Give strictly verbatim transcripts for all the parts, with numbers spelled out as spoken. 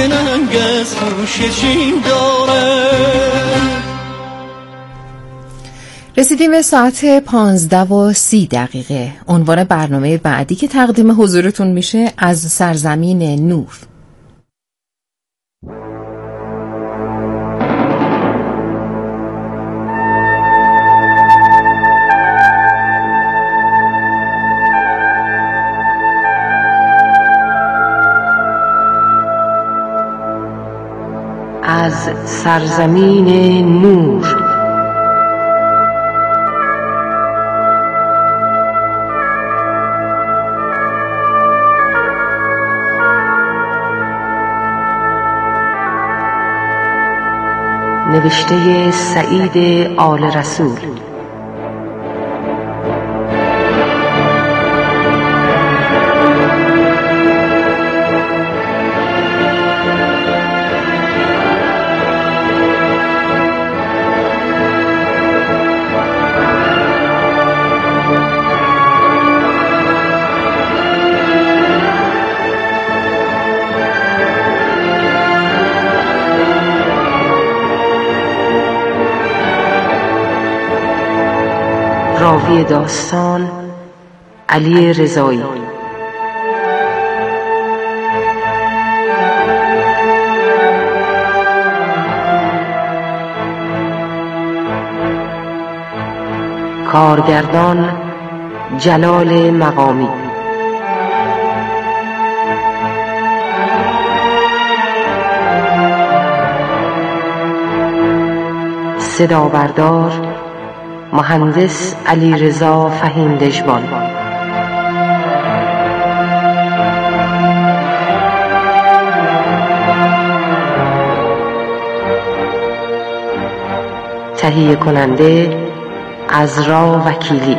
ننگ از خوششین داره. رسیدیم به ساعت پانزده و سی دقیقه. عنوان برنامه بعدی که تقدیم حضورتون میشه از سرزمین نور. از سرزمین نور. نوشته سعید آل رسول. راوی داستان علی رضایی. کارگردان جلال مقامی. صدا بردار مهندس علیرضا فهیم دژبان. تهیه کننده عذرا وکیلی.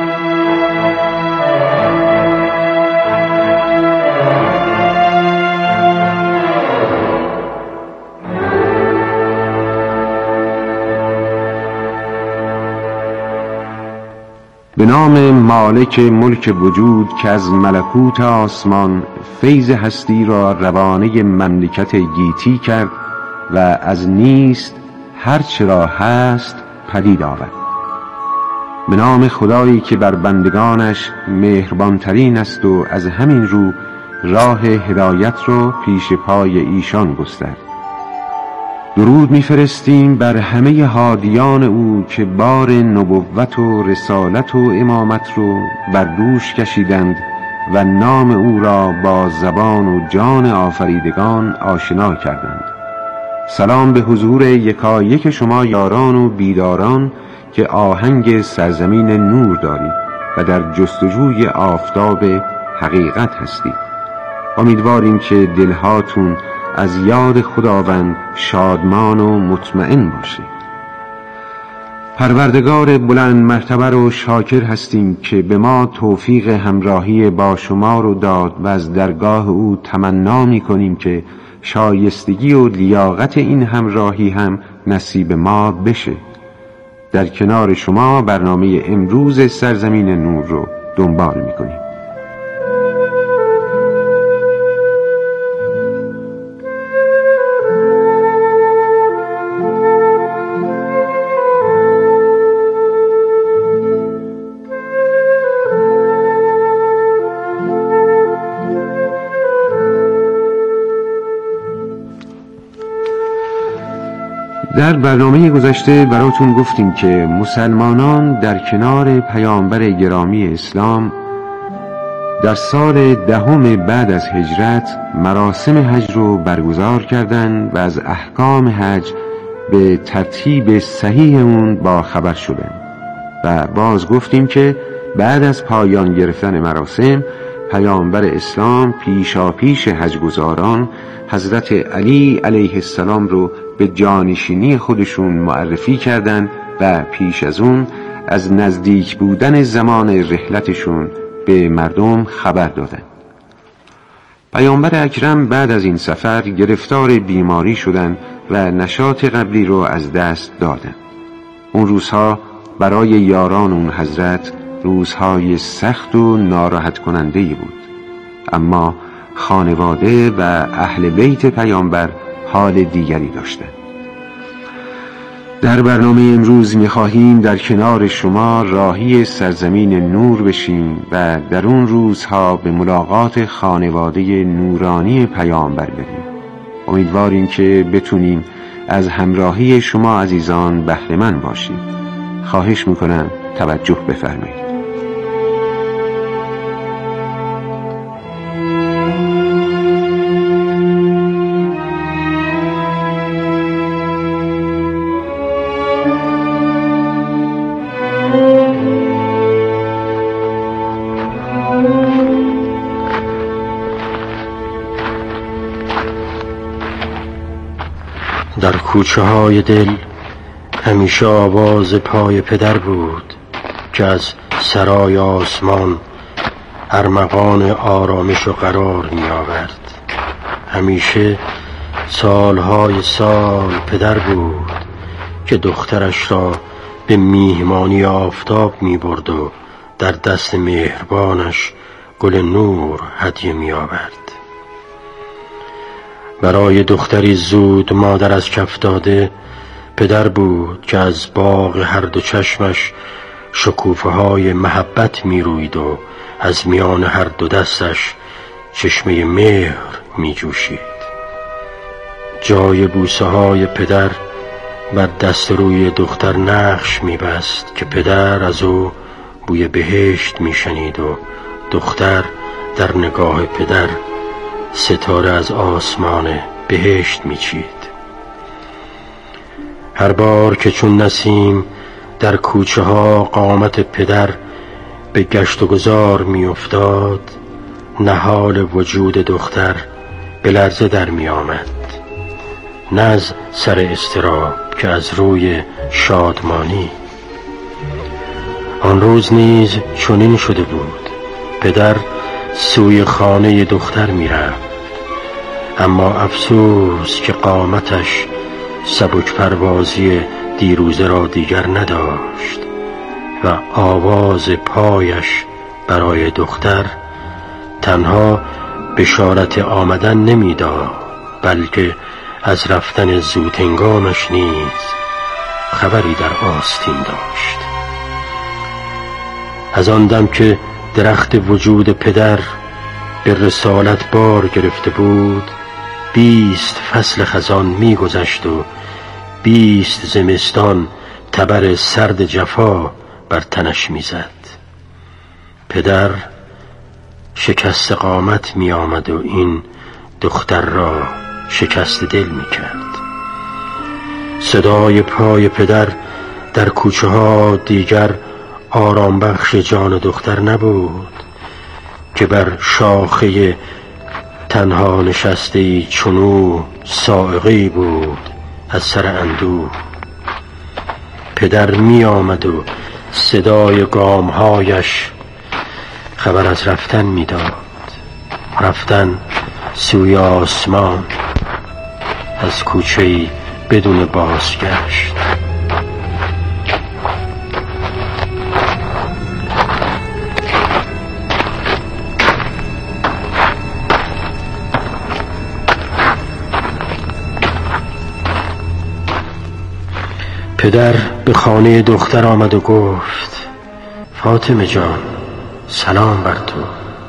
به نام مالک ملک وجود که از ملکوت آسمان فیض هستی را روانه مملکت گیتی کرد و از نیست هر چرا هست پدید آورد. به نام خدایی که بر بندگانش مهربانترین است و از همین رو راه هدایت را پیش پای ایشان گسترد. درود می‌فرستیم بر همه هادیان او که بار نبوت و رسالت و امامت رو بر دوش کشیدند و نام او را با زبان و جان آفریدگان آشنا کردند. سلام به حضور یکایک شما یاران و بیداران که آهنگ سرزمین نور دارید و در جستجوی آفتاب حقیقت هستید. امیدواریم که دلهاتون از یاد خداوند شادمان و مطمئن باشید. پروردگار بلند مرتبه رو شاکر هستیم که به ما توفیق همراهی با شما رو داد و از درگاه او تمنا می کنیم که شایستگی و لیاقت این همراهی هم نصیب ما بشه. در کنار شما برنامه امروز سرزمین نور رو دنبال می کنیم. در برنامه گذشته براتون گفتیم که مسلمانان در کنار پیامبر گرامی اسلام در سال دهم بعد از هجرت مراسم حج رو برگزار کردند و از احکام حج به ترتیب صحیح اون با خبر شدند. و باز گفتیم که بعد از پایان گرفتن مراسم پیامبر اسلام پیشا پیش حجگزاران حضرت علی علیه السلام رو به جانشینی خودشون معرفی کردند و پیش از اون از نزدیک بودن زمان رحلتشون به مردم خبر دادند. پیامبر اکرم بعد از این سفر گرفتار بیماری شدند و نشاط قبلی رو از دست دادند. اون روزها برای یاران اون حضرت روزهای سخت و ناراحت کننده‌ای بود، اما خانواده و اهل بیت پیامبر حال دیگری داشتند. در برنامه امروز می‌خواهیم در کنار شما راهی سرزمین نور بشیم و در اون روزها به ملاقات خانواده نورانی پیامبر بریم. امیدواریم که بتونیم از همراهی شما عزیزان بهره‌مند باشیم. خواهش میکنم توجه بفرمایید. در کوچه های دل همیشه آواز پای پدر بود که از سرای آسمان ارمغان آرامش و قرار می آورد. همیشه سالهای سال پدر بود که دخترش را به میهمانی آفتاب می برد و در دست مهربانش گل نور هدیه می آورد. برای دختری زود مادر از کف داده پدر بود که از باغ هر دو چشمش شکوفه های محبت می روید و از میان هر دو دستش چشمه مهر می جوشید. جای بوسه های پدر بر دست روی دختر نقش می بست که پدر از او بوی بهشت می شنید و دختر در نگاه پدر ستاره از آسمان بهشت می چید. هر بار که چون نسیم در کوچه ها قامت پدر به گشت و گذار می افتاد، نهال وجود دختر به لرزه در می آمد، نه از سر اضطراب که از روی شادمانی. آن روز نیز چنین شده بود. پدر سوی خانه دختر می رفت، اما افسوس که قامتش سبک پروازی دیروزه را دیگر نداشت و آواز پایش برای دختر تنها بشارت آمدن نمیداد، بلکه از رفتن زودهنگامش نیز خبری در آستین داشت. از آن دم که درخت وجود پدر به رسالت بار گرفته بود، بیست فصل خزان می گذشت و بیست زمستان تبر سرد جفا بر تنش می زد. پدر شکست قامت می آمد و این دختر را شکست دل می کرد. صدای پای پدر در کوچه ها دیگر آرام بخش جان دختر نبود که بر شاخه تنها نشسته چنو صاعقه‌ای بود از سر اندوه. پدر می آمد و صدای گامهایش خبر از رفتن می داد، رفتن سوی آسمان، از کوچه‌ای بدون بازگشت. پدر به خانه دختر آمد و گفت: فاطمه جان، سلام بر تو.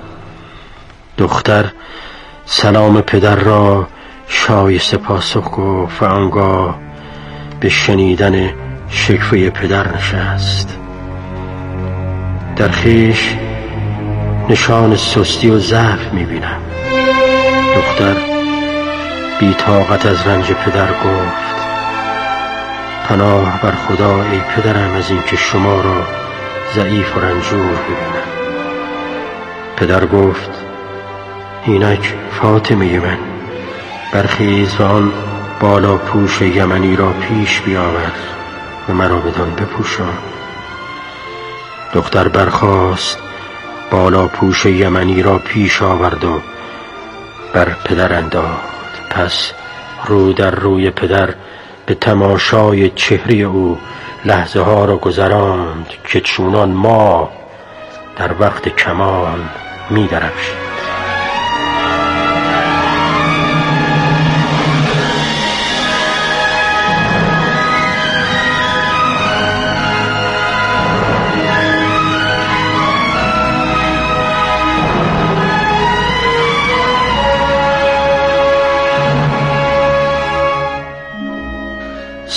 دختر سلام پدر را شایسته پاسخ گفت و آنگاه به شنیدن شکوه پدر نشست. در خویش نشان سستی و ضعف می‌بینم. دختر بی طاقت از رنج پدر گفت: پناه بر خدا ای پدرم از این که شما را ضعیف و رنجور ببینم. پدر گفت: اینک فاطمه من، برخیز و آن بالا پوش یمنی را پیش بیاور و مرا بدان بپوشان. دختر برخاست، بالا پوش یمنی را پیش آورد و بر پدر انداخت. پس رو در روی پدر به تماشای چهره او لحظه ها را گذراند که چونان ماه در وقت کمال می درخشید.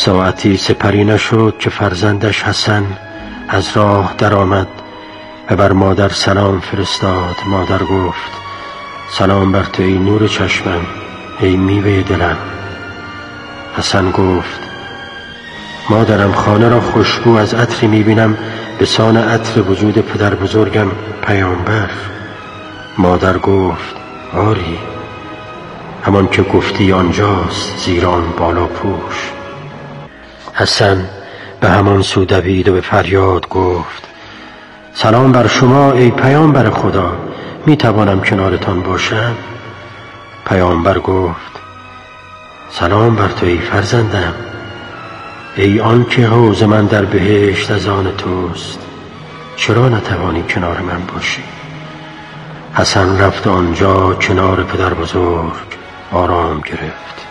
ساعتی سپری نشد که فرزندش حسن از راه درآمد و بر مادر سلام فرستاد. مادر گفت سلام بر تو ای نور چشمم، ای میوه دلم. حسن گفت مادرم، خانه را خوشبو از عطری میبینم به سان عطر وجود پدر بزرگم پیامبر. مادر گفت آری، همان که گفتی آنجاست، زیران بالا پوش. حسن به همان سو دوید و به فریاد گفت سلام بر شما ای پیامبر خدا، می توانم کنارتان باشم؟ پیامبر گفت سلام بر تو ای فرزندم، ای آن که حوض من در بهشت از آن توست، چرا نتوانی کنار من باشی؟ حسن رفت آنجا کنار پدر بزرگ آرام گرفت.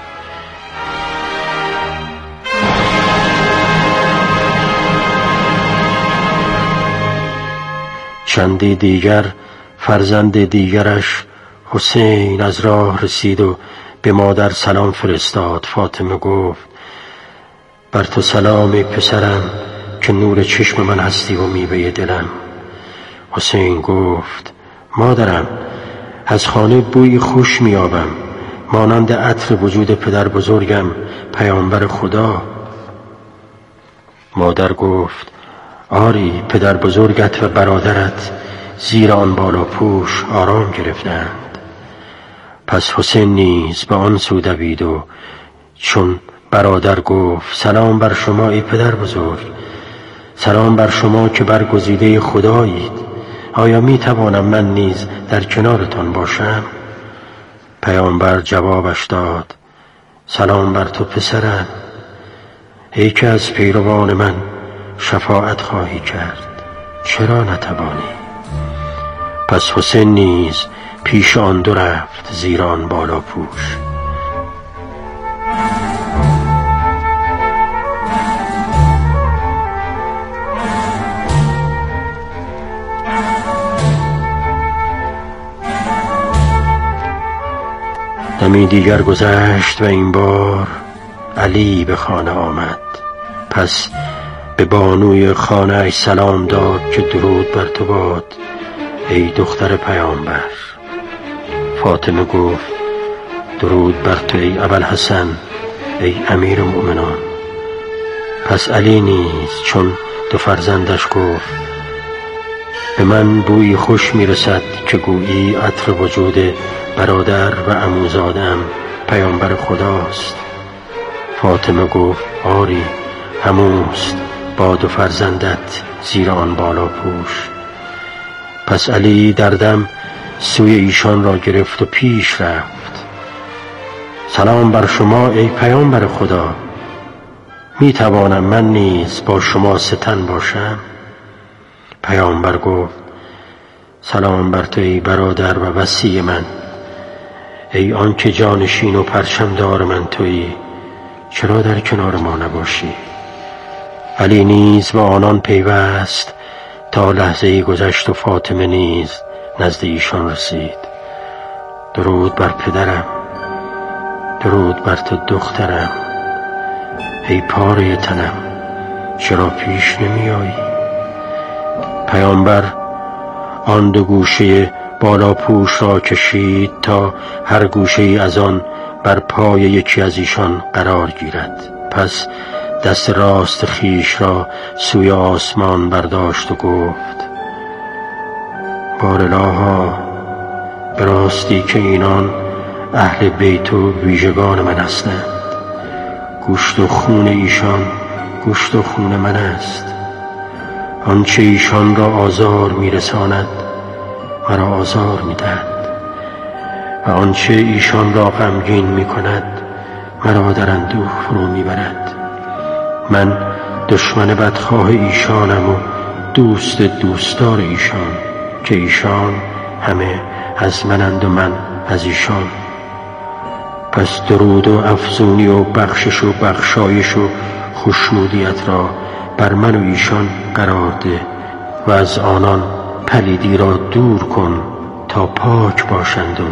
چندی دیگر فرزند دیگرش حسین از راه رسید و به مادر سلام فرستاد. فاطمه گفت بر تو سلام ای پسرم که نور چشم من هستی و میوه دلم. حسین گفت مادرم، از خانه بوی خوش میابم مانند عطر وجود پدر بزرگم پیامبر خدا. مادر گفت آری، پدر بزرگت و برادرت زیر آن بالا پوش آرام گرفتند. پس حسین نیز به آن سو دوید و چون برادر گفت سلام بر شما ای پدر بزرگ، سلام بر شما که برگزیده خدایید، آیا می توانم من نیز در کنارتان باشم؟ پیامبر جوابش داد سلام بر تو پسرم، ای که از پیروان من شفاعت خواهی کرد، چرا نتوانی؟ پس حسین نیز پیش آن دو رفت زیر آن بالا پوش. دمی دیگر گذشت و این بار علی به خانه آمد. پس به بانوی خانه ای سلام داد که درود بر تو باد ای دختر پیامبر. فاطمه گفت درود بر تو ای ابوالحسن، ای امیر مؤمنان. پس علی نیز چون دو فرزندش گفت به من بویی خوش میرسد که گویی عطر وجود برادر و عموزادم پیامبر خداست. فاطمه گفت آری، هموست با دو فرزندت زیر آن بالا پوش. پس علی دردم سوی ایشان را گرفت و پیش رفت. سلام بر شما ای پیامبر خدا، می توانم من نیز با شما ستن باشم؟ پیامبر گفت سلام بر تو ای برادر و وصی من، ای آن که جانشین و پرچمدار من تویی، چرا در کنار ما نباشی؟ علی نیز با آنان پیوست تا لحظه‌ای گذشت و فاطمه نیز نزد ایشان رسید. درود بر پدرم، درود بر تو دخترم، ای پاره تنم، چرا پیش نمی آیی؟ پیامبر آن دو گوشه بالا پوش را کشید تا هر گوشه ای از آن بر پای یکی از ایشان قرار گیرد. پس دست راست خیش را سوی آسمان برداشت و گفت بارالها، به راستی که اینان اهل بیت و ویژگان من هستند، گوشت و خون ایشان گوشت و خون من است. آنچه ایشان را آزار میرساند مرا آزار میدهد و آنچه ایشان را غمگین میکند مرا در اندوه فرو میبرد. من دشمن بدخواه ایشانم و دوست دوستدار ایشان، که ایشان همه از منند و من از ایشان. پس درود و افزونی و بخشش و بخشایش و خوشنودیت را بر من و ایشان قرار ده و از آنان پلیدی را دور کن تا پاک باشند و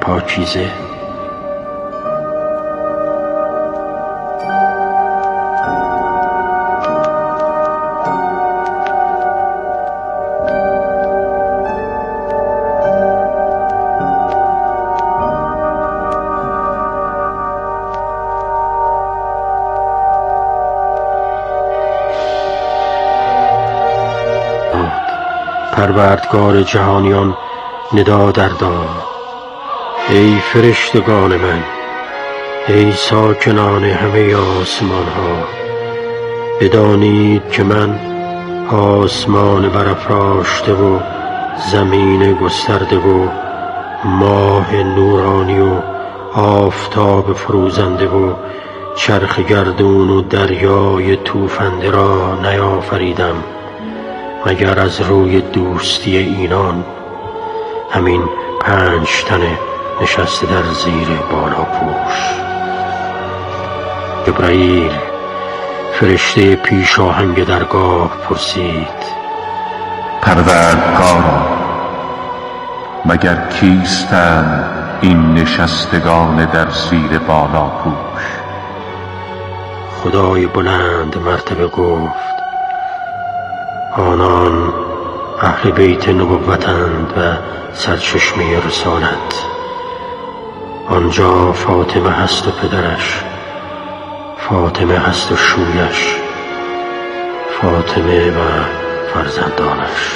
پاکیزه. پروردگار جهانیان ندا در داد: ای فرشتگان من، ای ساکنان همه آسمان ها، بدانید که من آسمان برافراشته و زمین گسترده و ماه نورانی و آفتاب فروزنده و چرخ گردون و دریای توفنده را نیافریدم مگر از روی دوستی اینان، همین پنج تن نشسته در زیر بالاپوش. جبرائیل فرشته پیش آهنگ درگاه پرسید: پروردگارا، مگر کیستند این نشستگان در زیر بالاپوش؟ خدای بلند مرتبه گفت: آنان اهل بیت نبوتند و سرچشمه رسالت. آنجا فاطمه هست و پدرش، فاطمه هست و شویش، فاطمه و فرزندانش.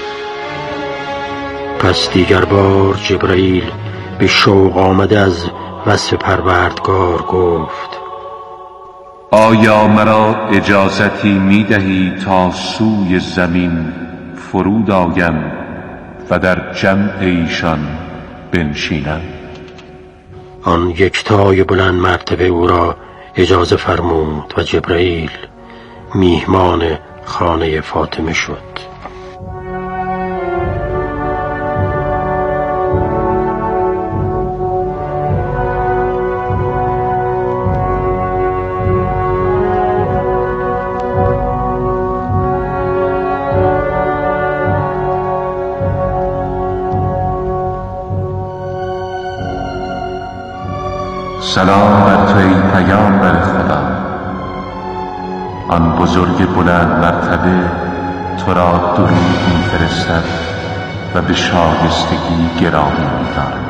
پس دیگر بار جبرائیل به شوق آمده از وصف پروردگار گفت: آیا مرا اجازتی می دهی تا سوی زمین فرود آیم و در جمع ایشان بنشینم؟ آن یکتای بلند مرتبه او را اجازه فرمود و جبرائیل میهمان خانه فاطمه شد. سلام بر تو ای پیامبر خدا. آن بزرگ بلند مرتبه تو را درود می‌فرستد و به شایستگی گرامی می‌دارد.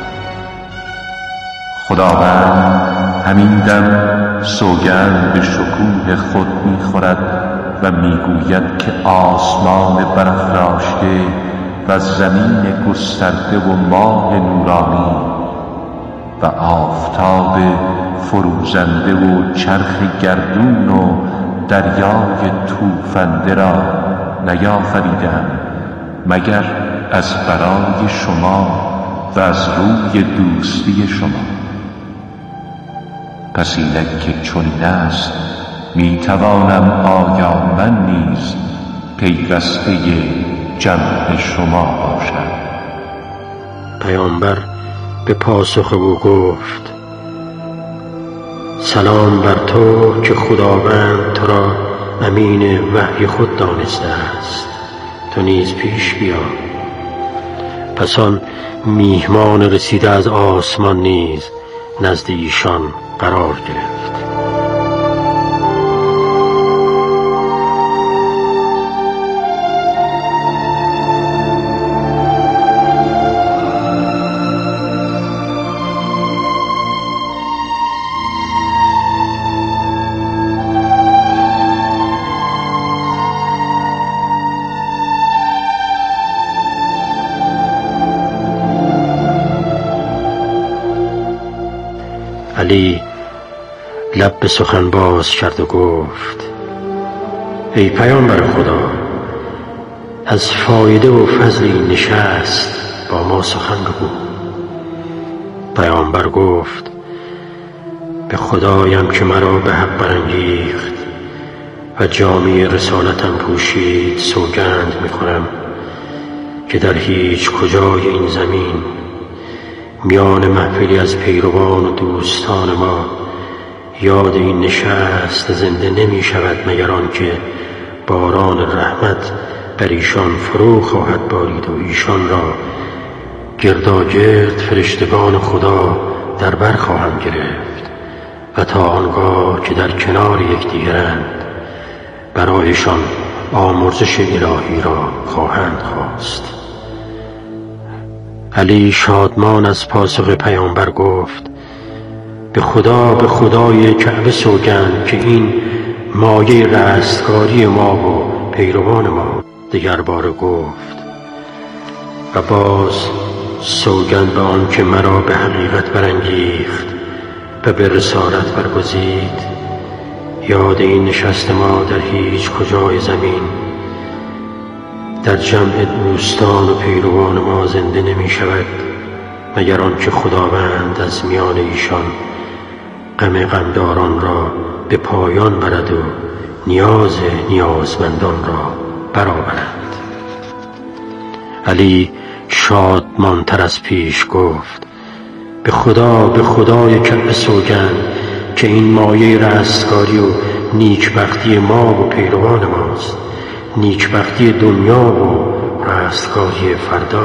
خداوند همین دم سوگند به شکوه خود می‌خورد و می‌گوید که آسمان برافراشته و زمین گسترده و ماه نورانی و آفتاب فروزنده و چرخ گردون و دریای توفنده را نیافریدم مگر از برای شما و از روی دوستی شما. پس اینک که چنین است، میتوانم آیا من نیز پیوسته جمع شما باشم؟ پیامبر به پاسخ او گفت: سلام بر تو که خداوند تو را امین وحی خود دانسته است، تو نیز پیش بیا. پس آن میهمان رسیده از آسمان نیز نزد ایشان قرار گرفت. علی لب به سخن باز کرد و گفت: ای پیامبر خدا، از فایده و فضل این نشست با ما سخن بگو. پیامبر گفت: به خدایم که مرا به حق برانگیخت و جامه رسالتم پوشید سوگند می‌خورم که در هیچ کجای این زمین میان محفلی از پیروان و دوستان ما یاد این نشست زنده نمی شود مگر آنکه باران رحمت بر ایشان فرو خواهد بارید و ایشان را گرداگرد فرشتگان خدا در بر خواهم گرفت و تا آنگاه که در کنار یکدیگرند برایشان آمرزش الهی را خواهند خواست. علی شادمان از پاسخ پیامبر گفت: به خدا به خدای کعبه سوگند که این مایه رستگاری ما و پیروان ما. دیگر باره گفت: و باز سوگند به آن که مرا به حقیقت برانگیخت و به رسالت برگزید. یاد این نشست ما در هیچ کجای زمین در جمع دوستان و پیروان ما زنده نمی شود مگر آن که خداوند از میان ایشان غم غمداران را به پایان برد و نیاز نیازمندان را برآورد. علی شادمانتر از پیش گفت: به خدا به خدای کعبه سوگند که این مایه رستگاری و نیکبختی ما و پیروان ماست، نیکبختی دنیا و رستگاری فردا.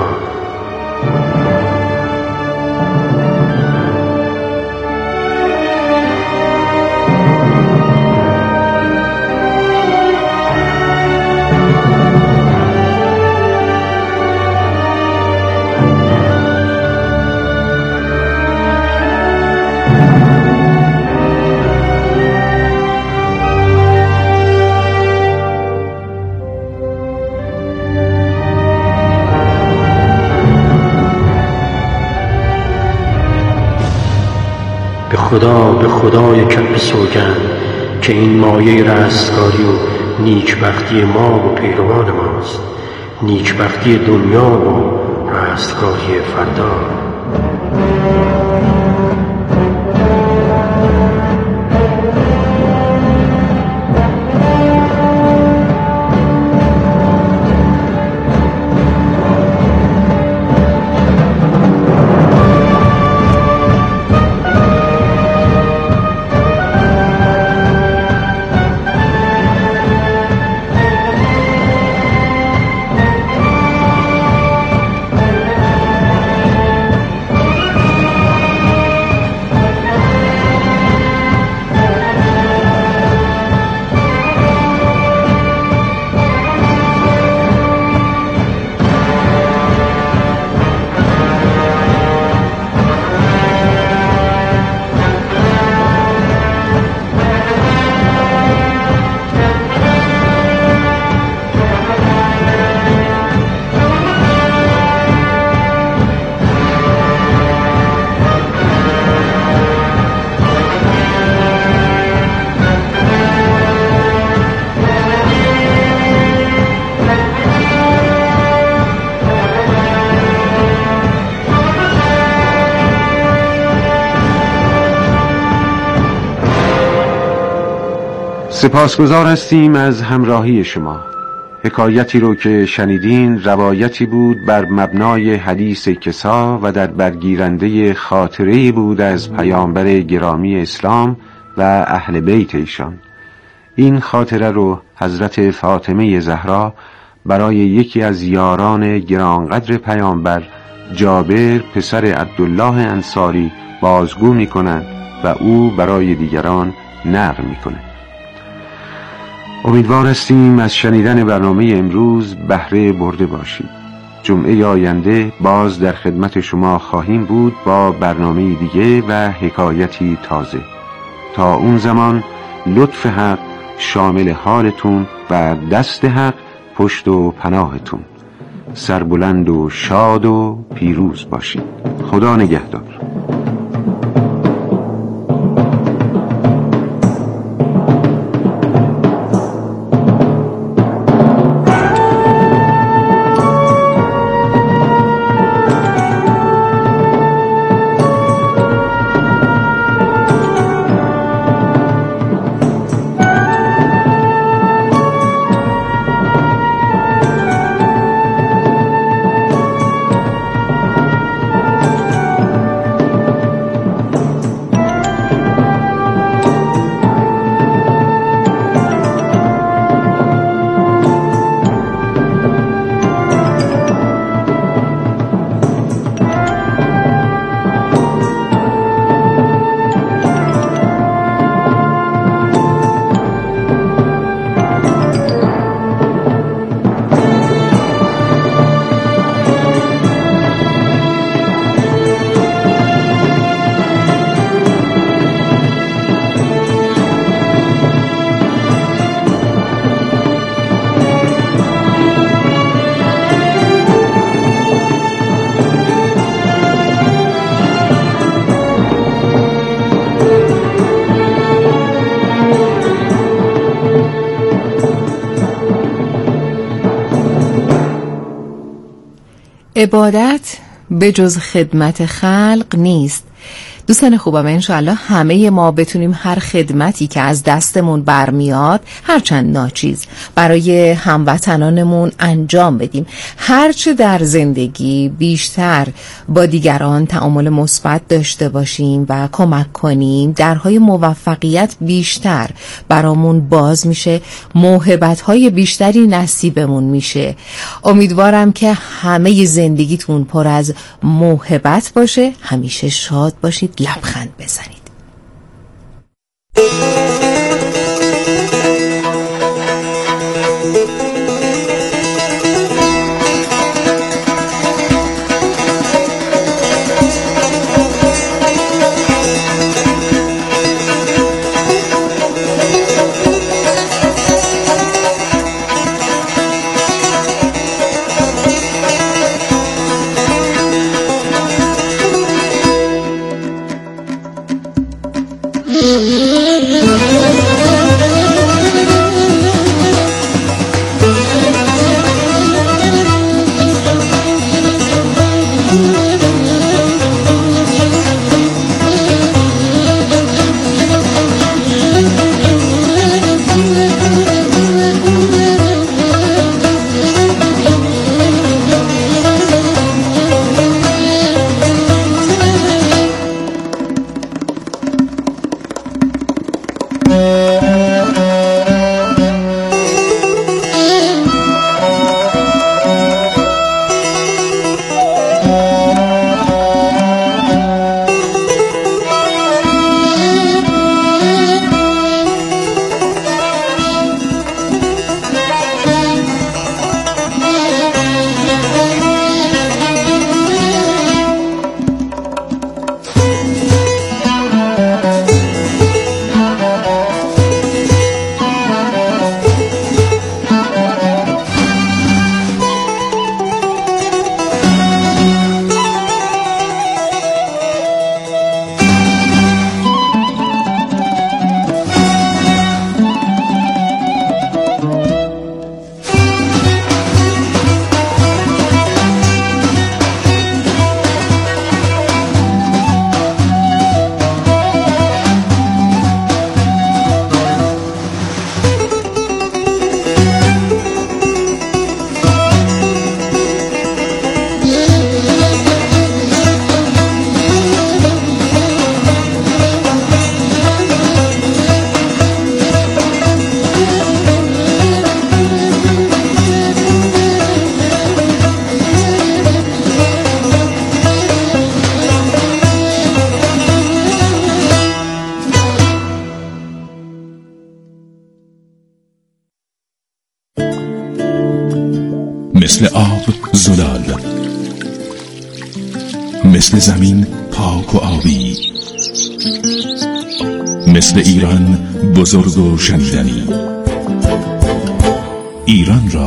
به خدا به خدای کعبه سوگند که این مایه رستگاری و نیکبختی ما و پیروان ماست، نیکبختی دنیا و رستگاری فردا. سپاسگزار هستیم از همراهی شما. حکایتی رو که شنیدین روایتی بود بر مبنای حدیث کسا و در برگیرنده خاطره‌ای بود از پیامبر گرامی اسلام و اهل بیت ایشان. این خاطره رو حضرت فاطمه زهرا برای یکی از یاران گرانقدر پیامبر، جابر پسر عبدالله انصاری بازگو می کنند و او برای دیگران نقل می کنه. امیدوار هستیم از شنیدن برنامه امروز بهره برده باشید. جمعه آینده باز در خدمت شما خواهیم بود با برنامه دیگه و حکایتی تازه. تا اون زمان لطف حق شامل حالتون و دست حق پشت و پناهتون. سربلند و شاد و پیروز باشید. خدا نگهدار. عبادت به جز خدمت خلق نیست. دوستان خوبم، انشاءالله همه ما بتونیم هر خدمتی که از دستمون برمیاد هرچند ناچیز برای هموطنانمون انجام بدیم. هرچه در زندگی بیشتر با دیگران تعامل مثبت داشته باشیم و کمک کنیم، درهای موفقیت بیشتر برامون باز میشه، موهبت‌های بیشتری نصیبمون میشه. امیدوارم که همه زندگیتون پر از موهبت باشه، همیشه شاد باشید، لبخند بزنید. مثل آب زلال، مثل زمین پاک و آبی، مثل ایران بزرگ و شنیدنی. ایران را